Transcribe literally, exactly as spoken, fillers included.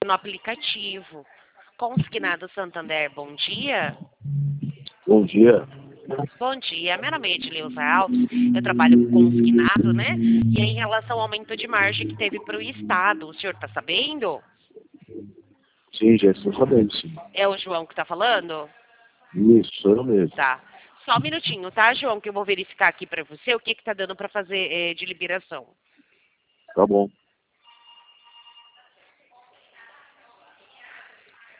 no aplicativo. Consignado Santander, bom dia. Bom dia. Bom dia, meu nome é Edileuza Alves, eu trabalho com consignado, né? E em relação ao aumento de margem que teve para o Estado, o senhor está sabendo? Sim, já estou sabendo, sim. É o João que está falando? Isso, sou eu mesmo. Tá. Só um minutinho, tá, João, que eu vou verificar aqui para você o que que tá dando para fazer eh, de liberação. Tá bom.